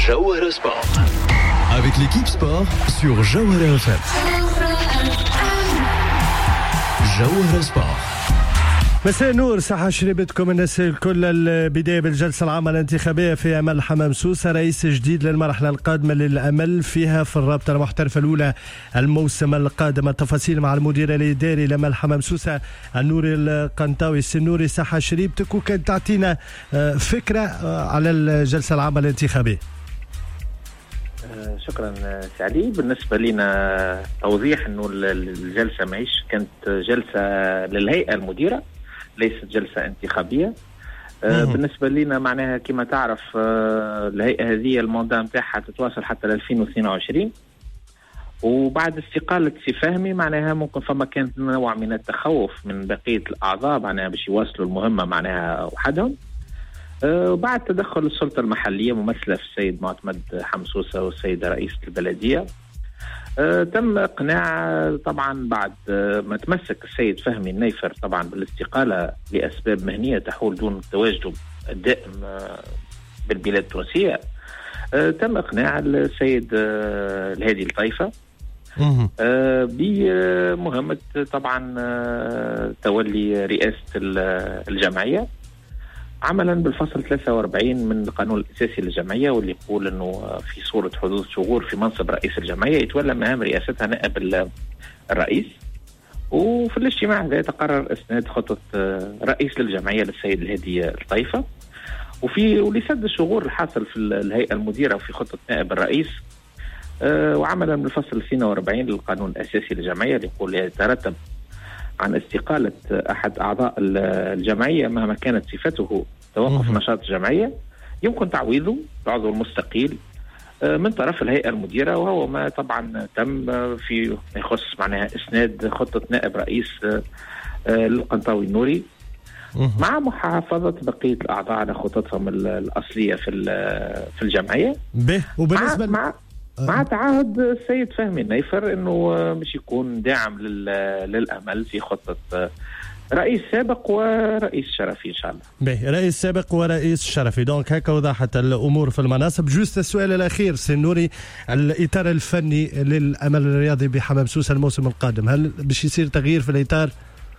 Jawahara Sport. Avec l'équipe sport sur Jawahara FM. Jawahara Sport. مساء النور، صحة شريبتكم الناس الكل. البداية بالجلسة العامة الانتخابية في أمل حمام سوسة، رئيس جديد للمرحلة القادمة للأمل فيها في الرابطة المحترفة الأولى الموسم القادم. التفاصيل مع المدير الإداري لأمل حمام سوسة النوري القنطاوي. النوري، صحة شريبتك، وكان تعطينا فكرة على الجلسة العامة الانتخابية. شكرا سعدي. بالنسبة لنا توضيح أنه الجلسة معيش كانت جلسة للهيئة المديرة، ليست جلسة انتخابية. بالنسبة لنا معناها كما تعرف الهيئة هذه الموضوع متاعها تتواصل حتى ل 2022، وبعد استقالة سي فهمي معناها ممكن فما كانت نوع من التخوف من بقية الأعضاء معناها باش يواصلوا المهمة معناها وحدهم. وبعد تدخل السلطة المحلية ممثلة في السيد معتمد حمسوسة والسيدة رئيسة البلدية، تم إقناع طبعا بعد ما تمسك السيد فهمي النيفر طبعا بالاستقالة لأسباب مهنية تحول دون تواجده الدائم بالبلاد التونسية. تم إقناع السيد الهادي الطيفة بمهمة طبعا تولي رئاسة الجمعية عملا بالفصل 43 من القانون الأساسي للجمعية، واللي يقول أنه في صورة حدوث شغور في منصب رئيس الجمعية يتولى مهام رئاستها نائب الرئيس. وفي الاجتماع هذا تقرر إسناد خطة رئيس للجمعية للسيد الهادي الطيفة، ولسد الشغور الحاصل في الهيئة المديرة وفي خطة نائب الرئيس، وعملا بالفصل 42 للقانون الأساسي للجمعية اللي يقول يترتب عن استقالة أحد أعضاء الجمعية مهما كانت صفته توقف نشاط الجمعية يمكن تعويضه العضو المستقيل من طرف الهيئة المديرة، وهو ما طبعا تم في يخص معناها إسناد خطة نائب رئيس للقنطاوي النوري مع محافظة بقية الأعضاء على خططهم الأصلية في الجمعية. وبالنسبة مع تعهد السيد فهمي النيفر انه مش يكون داعم للامل في خطه رئيس سابق ورئيس شرفي ان شاء الله. رئيس سابق ورئيس شرفي، دونك هكا وضحت الامور في المناصب. جوست السؤال الاخير سنوري، الاطار الفني للامل الرياضي بحمام سوسة الموسم القادم، هل باش يصير تغيير في الاطار؟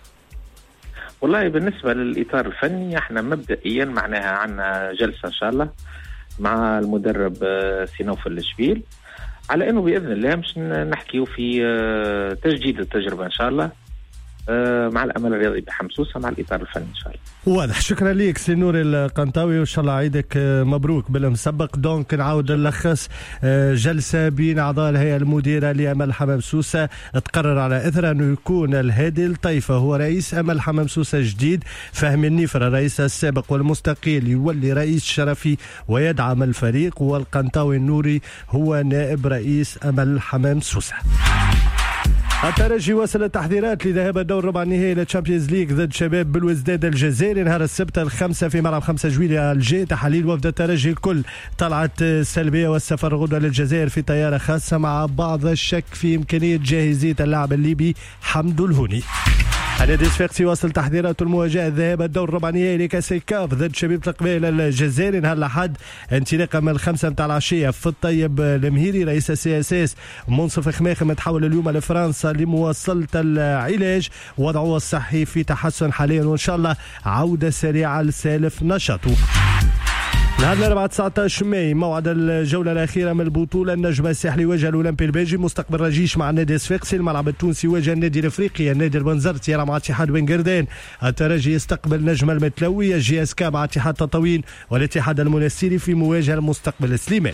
والله بالنسبه للاطار الفني احنا مبدئيا معناها عندنا جلسه ان شاء الله مع المدرب سينوف الشبيل على انه باذن الله مش نحكيو في تجديد التجربه ان شاء الله مع الامل الرياضي بحمسوسة مع الاطار الفني ان شاء الله. واضح. شكرا ليك سي نوري القنطاوي، وان شاء الله عيدك مبروك بالمسبق. دونك نعاود نلخص جلسه بين اعضاء الهيئه المديره لامل حمام سوسة تقرر على اثر انه يكون الهادي الطيفة هو رئيس امل حمام سوسة جديد، فهمي النيفر الرئيس السابق والمستقيل يولي رئيس شرفي ويدعم الفريق، والقنطاوي النوري هو نائب رئيس امل حمام سوسة. الترجي وصل التحضيرات لذهاب الدور ربع النهائي للتشامبيونز ليج ضد شباب بلوزداد الجزائري نهار السبت 5 في ملعب 5 جويلية الجي. تحاليل وفد الترجي الكل طلعت سلبية، والسفر غدوة للجزائر في طيارة خاصة مع بعض الشك في إمكانية جاهزية اللاعب الليبي حمدو الهوني. النادي الصفاقسي واصل تحضيرات المواجهة ذهاب الدور ربع النهائي لكأس الكاف ضد شبيبة القبائل الجزائري نهار الأحد انطلاقا من 5 متاع العشية في الطيب المهيري. رئيس السي اس اس منصف خماخم تحول اليوم لفرنسا لمواصلة العلاج، وضعه الصحي في تحسن حاليا وإن شاء الله عودة سريعة لسالف نشاطه. نهار الأربعاء 19 ماي موعد الجولة الأخيرة من البطولة. النجم الساحلي واجه الأولمبي البلجي، مستقبل رجيش مع النادي الصفاقسي. الملعب التونسي واجه النادي الأفريقي النادي البنزرت يلعب مع اتحاد بن قردان. الترجي يستقبل نجم المتلوي، الجي اس كا مع اتحاد تطاوين، والاتحاد المنستيري في مواجهة المستقبل السليمان.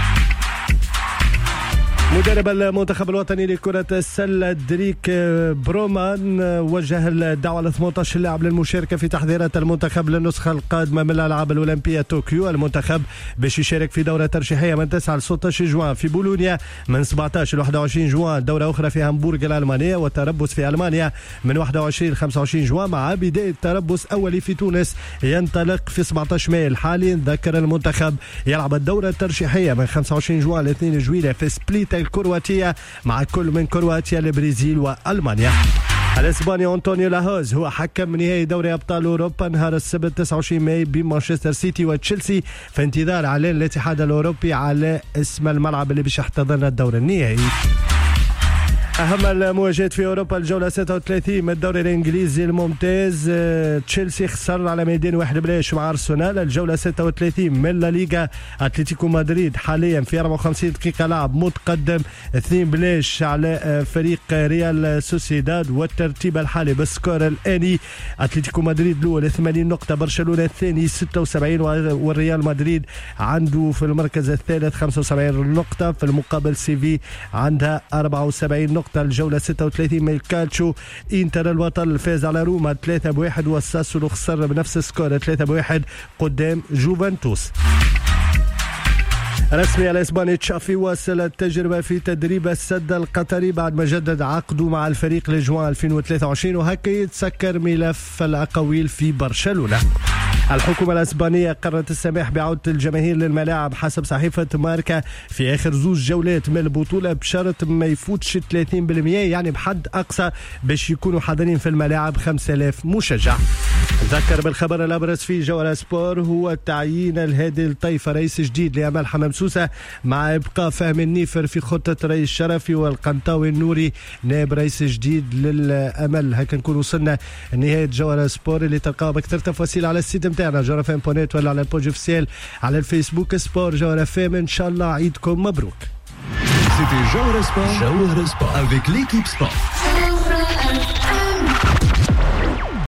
مدرب المنتخب الوطني لكرة السلة دريك برومان وجه الدعوة ل 18 لاعب للمشاركة في تحضيرات المنتخب للنسخة القادمة من الألعاب الأولمبية طوكيو. المنتخب باش يشارك في دورة ترشيحية من 9 ل 16 جوان في بولونيا، من 17 ل 21 جوان دورة أخرى في هامبورغ الألمانية، والتربص في ألمانيا من 21 ل 25 جوان، مع بداية تربص أولي في تونس ينطلق في 17 ماي الحالي. ذكر المنتخب يلعب الدورة الترشيحية من 25 جوان ل 2 جويلية في سبليت الكرواتية مع كل من كرواتيا البرازيل وألمانيا. الاسباني أنطونيو لاهوز هو حكم نهائي دوري ابطال اوروبا نهار السبت 29 ماي بين مانشستر سيتي وتشيلسي في انتظار اعلان الاتحاد الاوروبي على اسم الملعب اللي باش يحتضن الدور النهائي. أهم المواجهات في أوروبا الجولة 36 من الدوري الإنجليزي الممتاز. تشيلسي خسر على ميدان 1-0 مع أرسنال. الجولة 36 من لا ليغا أتلتيكو مدريد حاليا في 54 دقيقة لعب متقدم 2-0 على فريق ريال سوسيداد، والترتيب الحالي بالسكور الآني أتلتيكو مدريد الأول 80 نقطة، برشلونة الثاني 76، والريال مدريد عنده في المركز الثالث 75 نقطة. في المقابل سيفي عندها 74 نقطة. الجولة 36 من الكالتشو، إنتر البطل فاز على روما 3-1، والساسولو خسر بنفس السكور 3-1 قدام جوفنتوس. رسمي الاسباني تشافي واصل التجربه في تدريب السد القطري بعد ما جدد عقده مع الفريق لجوان 2023، وهكا يتسكر ملف الاقاويل في برشلونه. الحكومة الأسبانية قررت السماح بعودة الجماهير للملاعب حسب صحيفة ماركا في آخر 2 جولات من البطولة بشرط ما يفوتش 30%، يعني بحد أقصى باش يكونوا حاضرين في الملاعب 5000 مشجع. نذكر بالخبر الأبرز في جولة سبور هو تعيين الهادي الطيفة رئيس جديد لأمل حمام سوسة، مع إبقاء فهم النيفر في خطة رئيس شرفي، والقنطاوي النوري نائب رئيس جديد للأمل. هكا نكون وصلنا نهاية جولة سبور اللي تلقاو بأكثر تفاصيل على السيت متاعنا جوهرفم.net ولا على البوج اوفيسيال على الفيسبوك سبور جوهرفم. ان شاء الله عيدكم مبروك. C'était Jawara Sport avec l'équipe sport.